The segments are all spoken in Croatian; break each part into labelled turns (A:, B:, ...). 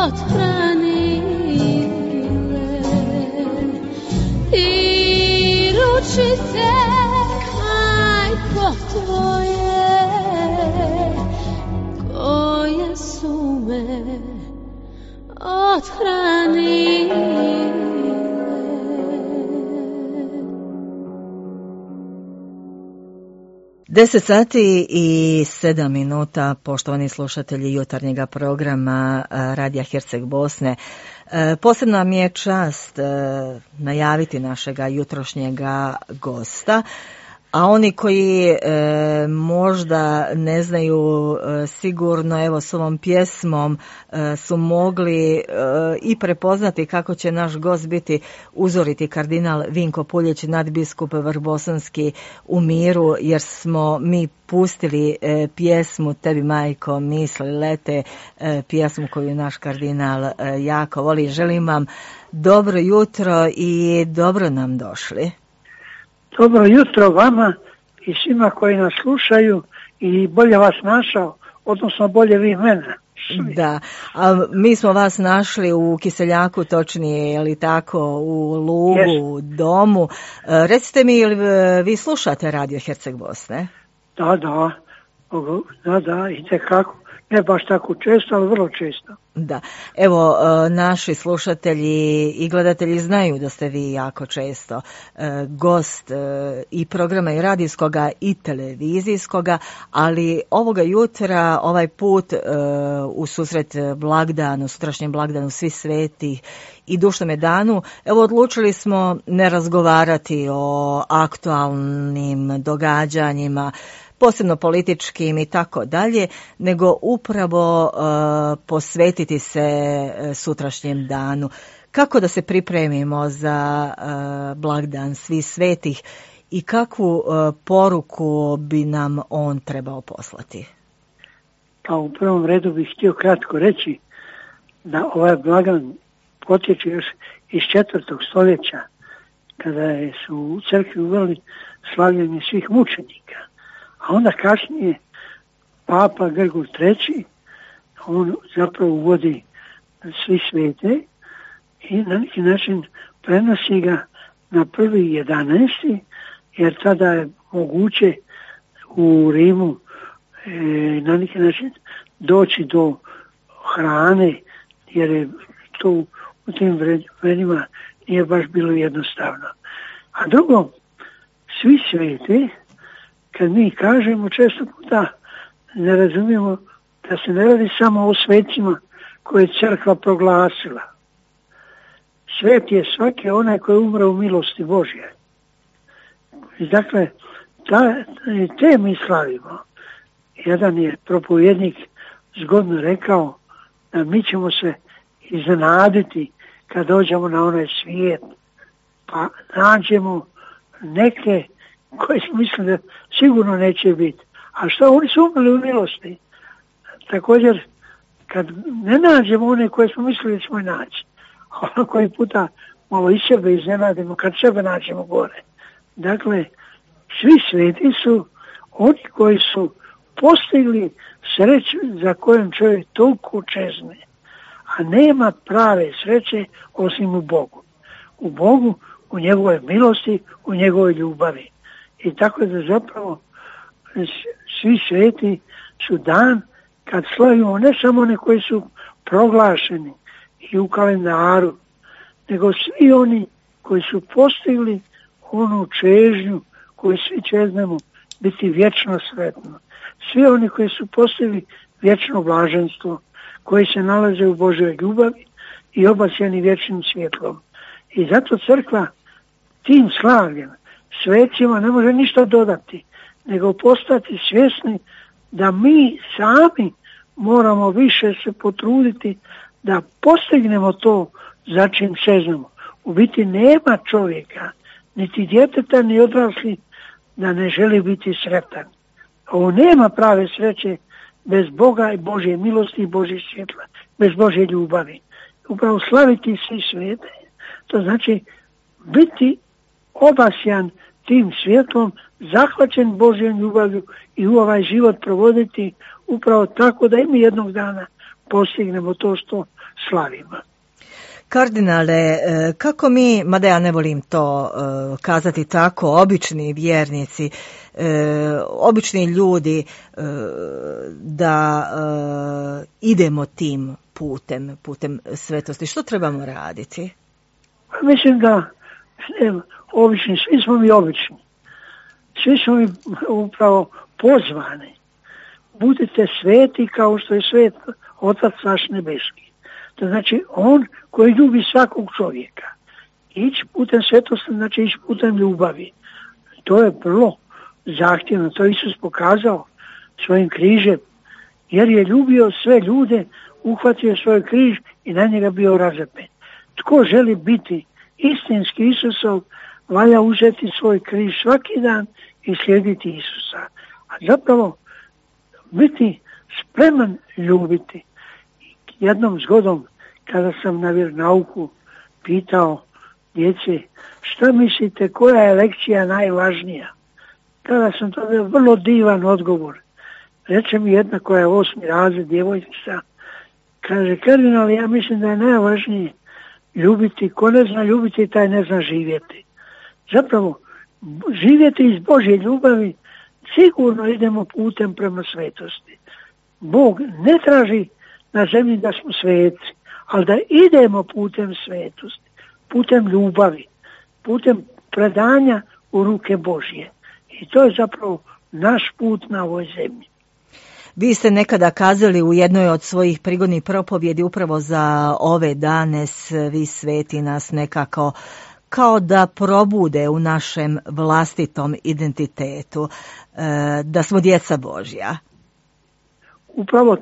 A: i ručice majko tvoje koje su me othranile.
B: 10:07, poštovani slušatelji jutarnjega programa Radija Herceg Bosne. Posebna mi je čast najaviti našega jutrošnjega gosta, a oni koji možda ne znaju sigurno, evo s ovom pjesmom su mogli i prepoznati kako će naš gost biti uzoriti kardinal Vinko Puljić, nadbiskup vrbosanski u miru, jer smo mi pustili pjesmu Tebi majko misli lete, pjesmu koju naš kardinal jako voli. Želim vam dobro jutro i dobro nam došli.
C: Dobro jutro vama i svima koji nas slušaju i bolje vas našao, odnosno bolje vi mene.
B: Da, a mi smo vas našli u Kiseljaku, točnije, je li tako, u Lugu, u domu. Recite mi, ili vi slušate Radio Herceg Bosne?
C: Da, itekako. Ne baš tako često, ali vrlo često.
B: Da, evo, naši slušatelji i gledatelji znaju da ste vi jako često gost i programa i radijskoga i televizijskoga, ali ovoga jutra, ovaj put u susret blagdanu, sutrašnjem blagdanu Svih svetih i Dušnome danu, evo odlučili smo ne razgovarati o aktualnim događanjima, posebno političkim i tako dalje, nego upravo posvetiti se sutrašnjem danu. Kako da se pripremimo za blagdan Svih svetih i kakvu poruku bi nam on trebao poslati?
C: Pa u prvom redu bih htio kratko reći da ovaj blagdan potječe još iz 4. stoljeća, kada su u crkvi uveli slavljenje svih mučenika. A onda kasnije Papa Grgur III, on zapravo uvodi Svi svete i na neki način prenosi ga na 1.11. jer tada je moguće u Rimu na neki način doći do hrane, jer je to u tim vremenima nije baš bilo jednostavno. A drugo, Svi sveti, kad mi kažemo, često puta ne razumijemo da se ne radi samo o svetima koje je crkva proglasila. Svet je svaki onaj koji umre u milosti Božje. I dakle, te mi slavimo. Jedan je propovjednik zgodno rekao da mi ćemo se iznenaditi kad dođemo na onaj svijet, pa nađemo neke koji smo mislili da sigurno neće biti. A što oni su umrli u milosti? Također, kad ne nađemo one koje smo mislili da ćemo naći, a koji puta malo iz sebe iznenadimo kad sebe nađemo gore. Dakle, svi sveti su oni koji su postigli sreću za kojom čovjek toliko čezne. A nema prave sreće osim u Bogu. U Bogu, u njegovoj milosti, u njegovoj ljubavi. I tako da zapravo svi sveti su dan kad slavimo ne samo one koji su proglašeni i u kalendaru, nego svi oni koji su postigli onu čežnju koju svi čeznemo biti vječno sretno. Svi oni koji su postigli vječno blaženstvo, koji se nalaze u Božoj ljubavi i obasjeni vječnim svjetlom. I zato crkva tim slavljem svećima ne može ništa dodati, nego postati svjesni da mi sami moramo više se potruditi da postignemo to za čim čeznemo. U biti nema čovjeka, niti djeteta, ni odrasli, da ne želi biti sretan. Ovo nema prave sreće bez Boga i Božje milosti i Božje svjetla, bez Božje ljubavi. Upravo slaviti Svi svete, to znači biti obasjan tim svjetlom, zahvaćen Božjom ljubavlju i u ovaj život provoditi upravo tako da i mi jednog dana postignemo to što slavimo.
B: Kardinale, kako mi, mada ja ne volim to kazati tako, obični vjernici, obični ljudi, da idemo tim putem svetosti, što trebamo raditi?
C: Mislim da obični, svi smo mi obični. Svi smo mi upravo pozvani. Budite sveti kao što je svet Otac naš nebeski. To znači on koji ljubi svakog čovjeka. Ići putem svetosti znači ići putem ljubavi. To je vrlo zahtjevno. To Isus pokazao svojim križem. Jer je ljubio sve ljude, uhvatio svoj križ i na njega bio razapen. Tko želi biti istinski Isusov, valja uzeti svoj križ svaki dan i slijediti Isusa. A zapravo biti spreman ljubiti. Jednom zgodom kada sam na vjeronauku pitao djece šta mislite koja je lekcija najvažnija, tada sam dobio vrlo divan odgovor. Reče mi jedna koja je 8. razred djevojčica, kaže kardinal, ja mislim da je najvažnije ljubiti, ko ne zna ljubiti taj ne zna živjeti. Zapravo živjeti iz Božje ljubavi sigurno idemo putem prema svetosti. Bog ne traži na zemlji da smo sveci, ali da idemo putem svetosti, putem ljubavi, putem predanja u ruke Božje. I to je zapravo naš put na ovoj zemlji.
B: Vi ste nekada kazali u jednoj od svojih prigodnih propovjedi upravo za ove dane svi sveti nas nekako kao da probude u našem vlastitom identitetu, da smo djeca Božja.
C: Upravo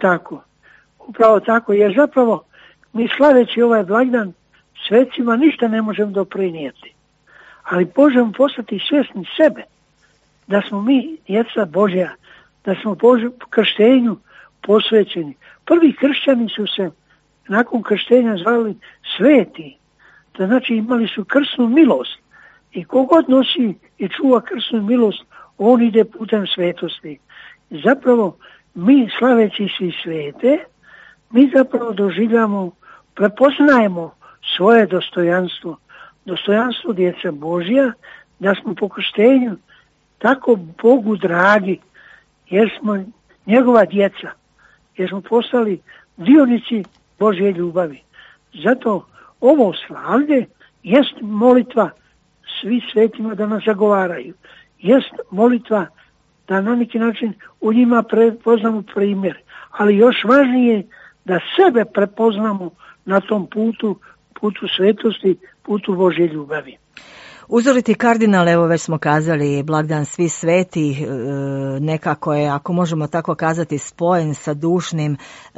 C: tako, jer zapravo mi slaveći ovaj blagdan svecima ništa ne možemo doprinijeti. Ali možemo postati svjesni sebe da smo mi djeca Božja, da smo krštenju posvećeni. Prvi kršćani su se nakon krštenja zvali sveti. To znači imali su krsnu milost. I kogod nosi i čuva krsnu milost, on ide putem svetosti. I zapravo mi slaveći svi svete, mi zapravo doživljamo, prepoznajemo svoje dostojanstvo djece Božja, da smo po krštenju tako Bogu dragi, jer smo njegova djeca, jer smo postali dionici Božje ljubavi. Zato ovo slavlje jest molitva svi svetima da nas zagovaraju. Jest molitva da na neki način u njima prepoznamo primjer. Ali još važnije da sebe prepoznamo na tom putu svetosti, putu Božje ljubavi.
B: Uzoriti kardinal, evo već smo kazali, blagdan svi sveti nekako je, ako možemo tako kazati, spojen sa dušnim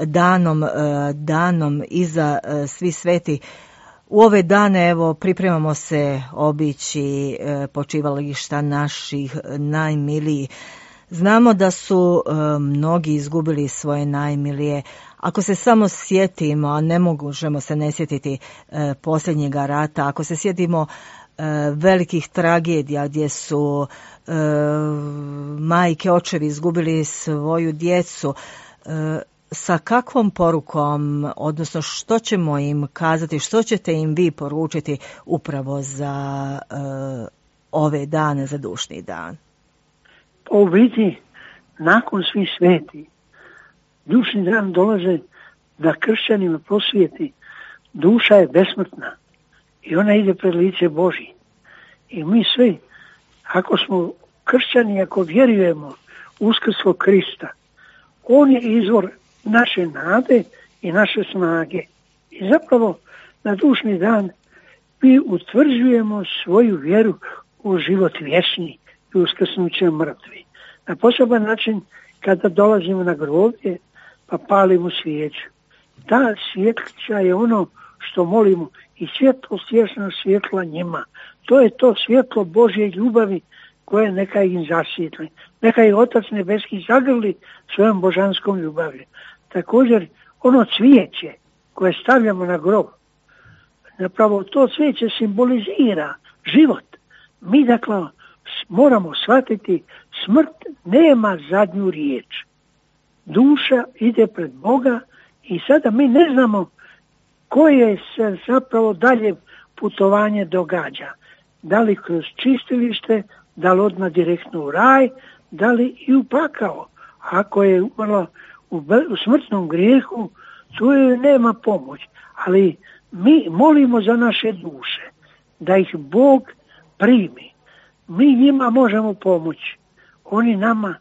B: danom iza svi sveti. U ove dane, evo, pripremamo se obići počivališta naših najmilijih. Znamo da su mnogi izgubili svoje najmilije. Ako se samo sjetimo, a ne možemo se ne sjetiti posljednjega rata, ako se sjetimo velikih tragedija gdje su majke, očevi izgubili svoju djecu, sa kakvom porukom, odnosno što ćemo im kazati, što ćete im vi poručiti upravo za ove dane, za dušni dan?
C: U biti, nakon svih sveti, dušni dan dolaze da kršćanima prosvijeti. Duša je besmrtna i ona ide pred lice Božje. I mi svi, ako smo kršćani, ako vjerujemo u uskrslo Krista, on je izvor naše nade i naše snage. I zapravo na dušni dan mi utvrđujemo svoju vjeru u život vječni i uskrsnuće mrtvi. Na poseban način kada dolazimo na groblje pa palimo svijeću. Ta svjetlica je ono što molimo i svjetlost vječna svjetla njima. To je to svjetlo Božje ljubavi koje neka ih zasvijetli. Neka ih Otac nebeski zagrli svojom božanskom ljubavi. Također ono cvijeće koje stavljamo na grob, zapravo to cvijeće simbolizira život. Mi dakle moramo shvatiti, smrt nema zadnju riječ. Duša ide pred Boga I sada mi ne znamo koje se zapravo dalje putovanje događa. Da li kroz čistilište, da li odmah direktno u raj, da li i u pakao. Ako je umrla u smrtnom grijehu, tu joj nema pomoć. Ali mi molimo za naše duše, da ih Bog primi. Mi njima možemo pomoći. Oni nama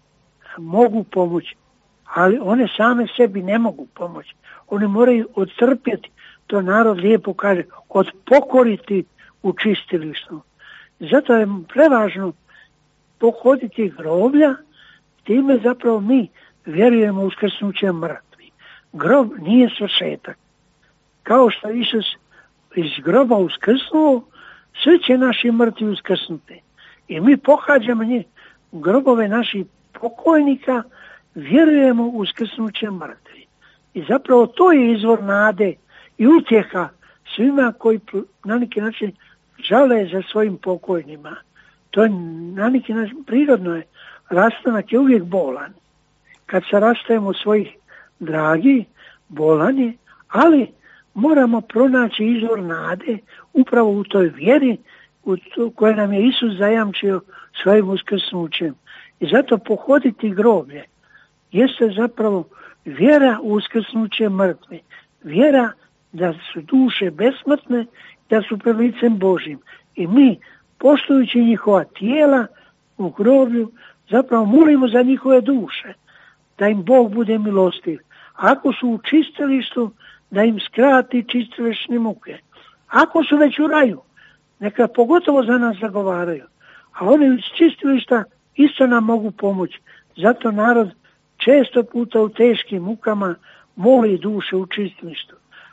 C: mogu pomoći, ali one same sebi ne mogu pomoći. One moraju odtrpjeti, to narod lijepo kaže, odpokoriti u čistilištu. Zato je prevažno pohoditi groblja, time zapravo mi vjerujemo u uskrsnuće mrtvi. Grob nije svršetak. Kao što Isus iz groba uskrsnuo, svi će naši mrtvi uskrsnuti. I mi pohađamo grobove naših pokojnika, vjerujemo u uskrsnuće mrtvi. I zapravo to je izvor nade i utjeha svima koji na neki način žale za svojim pokojnima. To je na neki način prirodno je. Rastanak je uvijek bolan. Kad se rastajemo od svojih dragi, bolan je, ali moramo pronaći izvor nade upravo u toj vjeri koje nam je Isus zajamčio svojim uskrsnućem. I zato pohoditi groblje jeste zapravo vjera u uskrsnuće mrtvi. Vjera da su duše besmrtne, da su pred licem Božim. I mi, poštujući njihova tijela u groblju, zapravo molimo za njihove duše, da im Bog bude milostiv. Ako su u čistilištu, da im skrati čistilišne muke. Ako su već u raju, neka pogotovo za nas zagovaraju. A oni iz čistilišta isto nam mogu pomoći. Zato narod često puta u teškim mukama moli duše u čistilištu.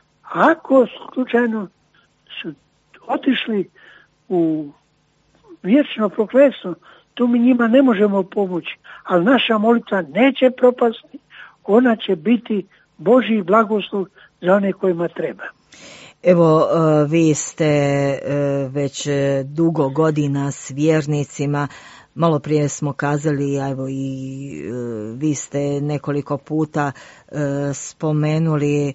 C: Ako slučajno su otišli u vječno prokletstvo, tu mi njima ne možemo pomoći, ali naša molitva neće propasti, ona će biti Božji blagoslov za one kojima treba.
B: Evo, vi ste već dugo godina s vjernicima. Malo prije smo kazali, evo i vi ste nekoliko puta spomenuli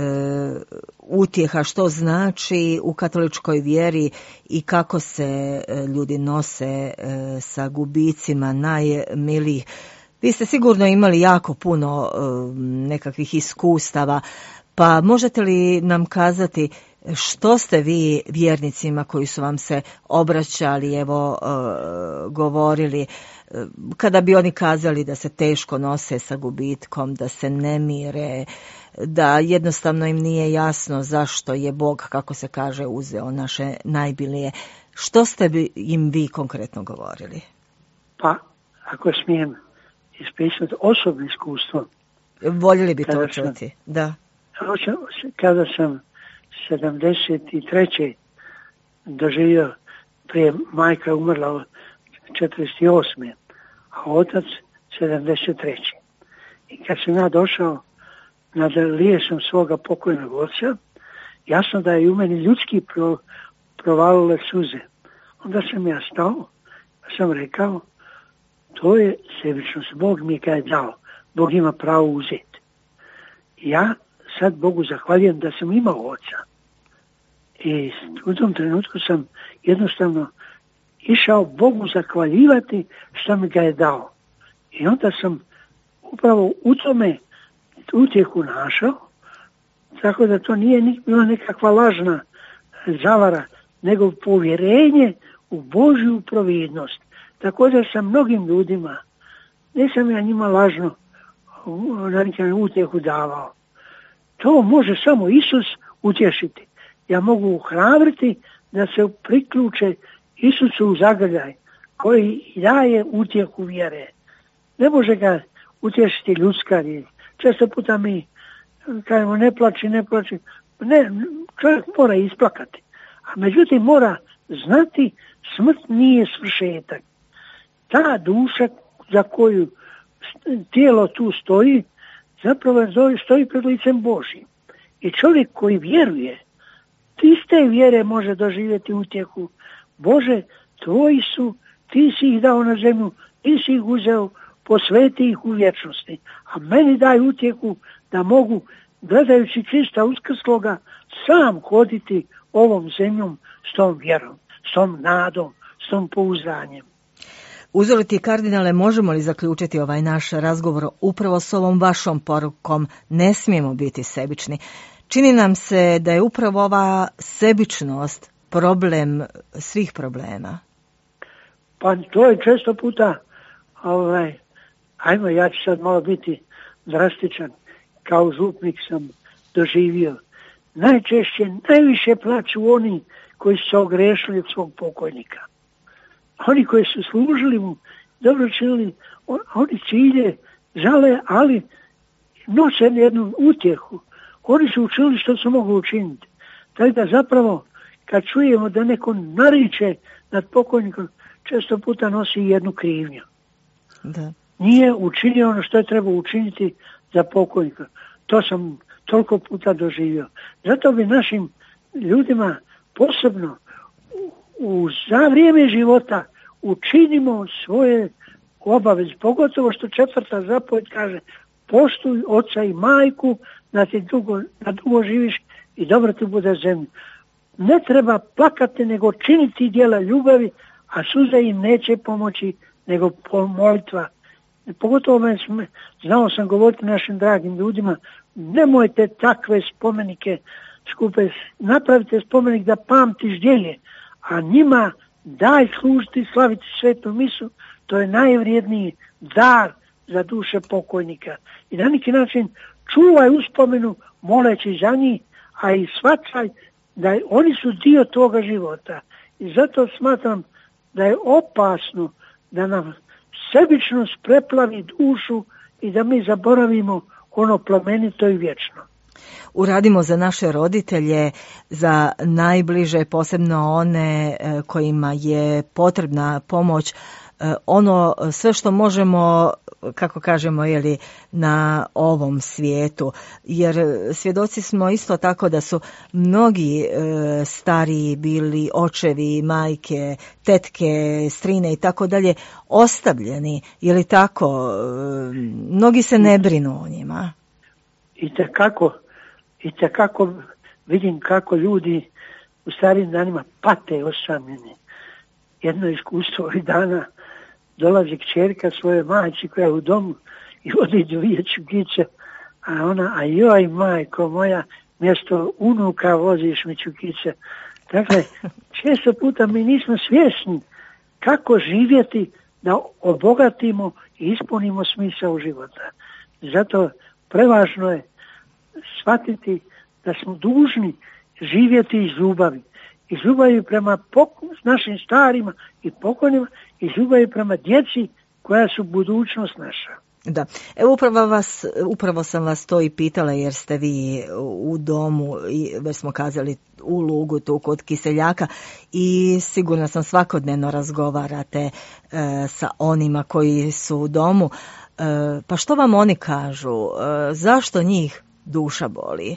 B: utjeha što znači u katoličkoj vjeri i kako se ljudi nose sa gubicima najmilijih. Vi ste sigurno imali jako puno nekakvih iskustava, pa možete li nam kazati što ste vi vjernicima koji su vam se obraćali, evo, govorili, kada bi oni kazali da se teško nose sa gubitkom, da se ne mire, da jednostavno im nije jasno zašto je Bog, kako se kaže, uzeo naše najbilije. Što ste im vi konkretno govorili?
C: Pa, ako smijem ispričati osobno iskustvo.
B: Voljeli bi to čuti, da.
C: Kada sam 73. doživio, prije majka umrla 48. a otac 73. I kad sam ja došao nad lijesom svoga pokojnog oca, jasno da je u meni ljudski provalile suze. Onda sam ja stao, pa sam rekao, to je sebičnost, Bog mi ga je dao, Bog ima pravo uzeti. Ja sad Bogu zahvaljujem da sam imao oca. I u tom trenutku sam jednostavno išao Bogu zahvaljivati što mi ga je dao. I onda sam upravo u tome utjehu našao, tako da to nije bila nekakva lažna zavara, nego povjerenje u Božju providnost. Također sam mnogim ljudima, nisam ja njima lažno na nekom utjehu davao. To može samo Isus utješiti. Ja mogu uhrabriti da se priključe Isusu u zagrljaj koji daje utjehu vjere. Ne može ga utješiti ljudska riječ. Često puta mi kažemo ne plači. Ne, čovjek mora isplakati. A međutim mora znati smrt nije svršetak. Ta duša za koju tijelo tu stoji, zapravo stoji pred licem Božjim. I čovjek koji vjeruje, iz te vjere može doživjeti utjehu. Bože, tvoji su, ti si ih dao na zemlju, ti si ih uzeo, posveti ih u vječnosti. A meni daj utjehu da mogu, gledajući Krista uskrsloga, sam hoditi ovom zemljom s tom vjerom, s tom nadom, s tom pouzdanjem.
B: Uzoriti kardinale, možemo li zaključiti ovaj naš razgovor upravo s ovom vašom porukom? Ne smijemo biti sebični. Čini nam se da je upravo ova sebičnost problem svih problema.
C: Pa to je često puta, ajmo, ja ću sad malo biti drastičan, kao župnik sam doživio. Najčešće, najviše plaću oni koji su se ogrešili od svog pokojnika. Oni koji su služili mu, dobro činili, oni cilje žale, ali nose jednu utjehu. Oni su učinili što su mogli učiniti. Tako da zapravo, kad čujemo da neko nariče nad pokojnikom, često puta nosi jednu krivnju.
B: Da.
C: Nije učinio ono što je trebao učiniti za pokojnika. To sam toliko puta doživio. Zato bi našim ljudima posebno za vrijeme života učinimo svoje obaveze. Pogotovo što 4. zapovjed kaže poštuj oca i majku da dugo živiš i dobro ti bude zemlju. Ne treba plakati nego činiti djela ljubavi, a suze im neće pomoći nego molitva. Pogotovo znao sam govoriti našim dragim ljudima, nemojte takve spomenike skupe, napravite spomenik da pamtiš djelje, a njima daj služiti, slaviti svetu misu, to je najvrijedniji dar za duše pokojnika. I na neki način čuvaj uspomenu moleći za njih, a i shvaćaj da oni su dio toga života. I zato smatram da je opasno da nam sebičnost preplavi dušu i da mi zaboravimo ono plemenito i vječno.
B: Uradimo za naše roditelje, za najbliže, posebno one kojima je potrebna pomoć, ono sve što možemo, kako kažemo, na ovom svijetu. Jer svjedoci smo isto tako da su mnogi stariji bili očevi, majke, tetke, strine i tako dalje ostavljeni. Je li tako? Mnogi se ne brinu o njima.
C: I tekako vidim kako ljudi u starijim danima pate osamljeni. Jedno iskustvo ovih dana, dolazi kćerka svoje majci koja je u domu i vodi 2 čukice, a ona, a joj majko moja, mjesto unuka voziš mi čukice. Dakle, često puta mi nismo svjesni kako živjeti da obogatimo i ispunimo smisao života. Zato prevažno je shvatiti da smo dužni živjeti iz ljubavi. Iz ljubavi prema našim starima i pokojnima, iz ljubavi prema djeci koja su budućnost naša.
B: Da, evo upravo sam vas to i pitala jer ste vi u domu i već smo kazali u Lugu tu kod Kiseljaka i sigurno sam svakodnevno razgovarate sa onima koji su u domu. Pa što vam oni kažu? Zašto njih duša boli?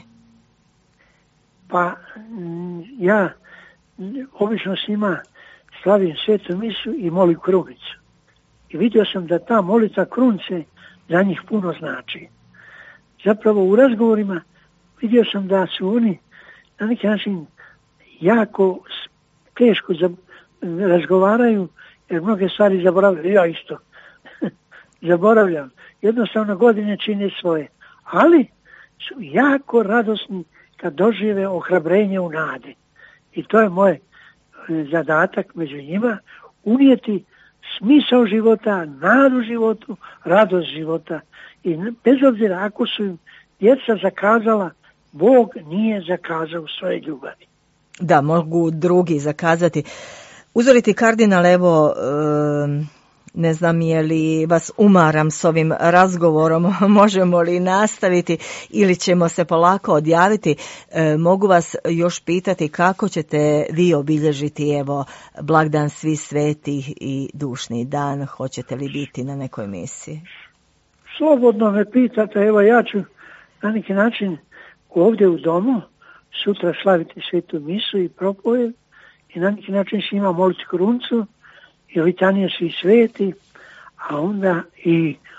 C: Pa ja obično s njima slavim svetu misu i molim krunicu. I vidio sam da ta molitva krunice za njih puno znači. Zapravo u razgovorima vidio sam da su oni na neki način jako teško razgovaraju jer mnoge stvari zaboravljaju. Ja isto zaboravljam. Jednostavno godine čine svoje. Ali su jako radosni kad dožive ohrabrenje u nadi. I to je moj zadatak među njima, unijeti smisao života, nadu životu, radost života. I bez obzira ako su im djeca zakazala, Bog nije zakazao u svoje ljubavi.
B: Da, mogu drugi zakazati. Uzoriti kardinal, evo, ne znam je li vas umaram s ovim razgovorom, možemo li nastaviti ili ćemo se polako odjaviti. Mogu vas još pitati kako ćete vi obilježiti evo blagdan Svih svetih i dušni dan, hoćete li biti na nekoj misiji?
C: Slobodno me pitate, evo ja ću na neki način ovdje u domu sutra slaviti svetu misu i propovjed i na neki način s njima moliti krunicu i litanije Svih sveti, a onda i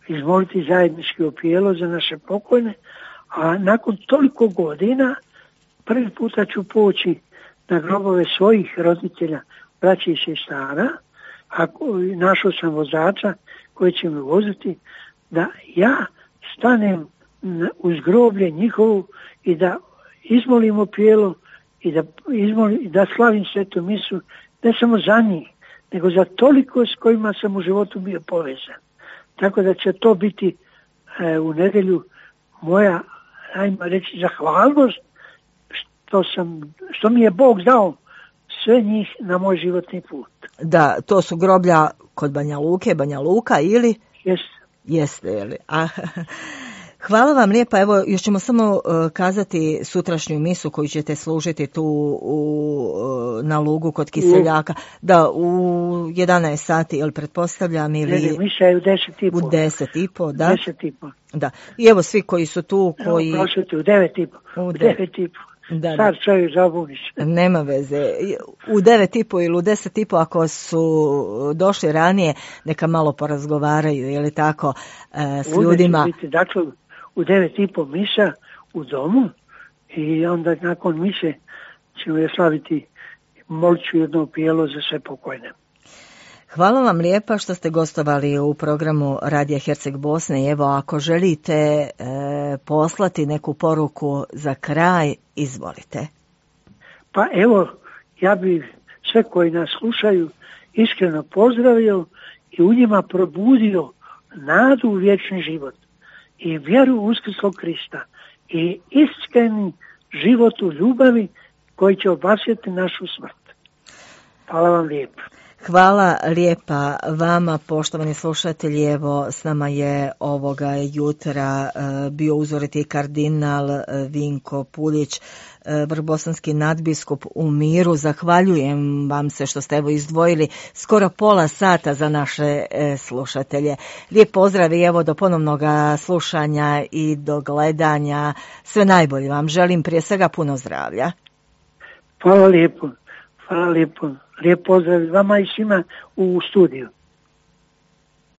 C: izmoliti zajednički opijelo za naše pokojne, a nakon toliko godina prvi puta ću poći na grobove svojih roditelja, braći i sestara, a našao sam vozača koji će me voziti, da ja stanem uz groblje njihovu i da izmolim opijelo i da slavim svetu misu, ne samo za njih, nego za toliko s kojima sam u životu bio povezan. Tako da će to biti u nedjelju moja, ajmo reći, zahvalnost što mi je Bog dao sve njih na moj životni put.
B: Da, to su groblja kod Banja Luka ili? Jeste, jeli? Hvala vam lijepa. Evo, još ćemo samo kazati sutrašnju misu koju ćete služiti tu na Lugu kod Kiseljaka. Da, u 11 sati, jel pretpostavljam? Ili...
C: Misa je u 10:30.
B: U 10:30, da.
C: 10:30.
B: Da. I evo svi koji su tu, koji...
C: No, prosvete, u 9:30. U 9:30.
B: Da,
C: Star čovjek zabuniš.
B: Nema veze. U 9:30 ili u 10:30 ako su došli ranije, neka malo porazgovaraju, je li tako, s ljudima.
C: Biti, dakle, u 9:30 misa u domu i onda nakon mise ćemo je slaviti molču jedno opijelo za sve pokojne.
B: Hvala vam lijepa što ste gostovali u programu Radija Herceg Bosne. Evo, ako želite poslati neku poruku za kraj, izvolite.
C: Pa evo, ja bih sve koji nas slušaju iskreno pozdravio i u njima probudio nadu u vječni život i vjeru u uskrslog Krista i iskreni život u ljubavi koji će obasjeti našu smrt. Hvala vam lijepo.
B: Hvala lijepa vama, poštovani slušatelji. Evo, s nama je ovoga jutra bio uzoriti kardinal Vinko Puljić, vrbosanski nadbiskup u miru. Zahvaljujem vam se što ste evo izdvojili skoro pola sata za naše slušatelje. Lijep pozdrav i evo do ponovnog slušanja i do gledanja. Sve najbolje vam želim, prije svega puno zdravlja.
C: Hvala lijepo. Hvala lijepo. Lijep pozdrav vama i svima u studiju.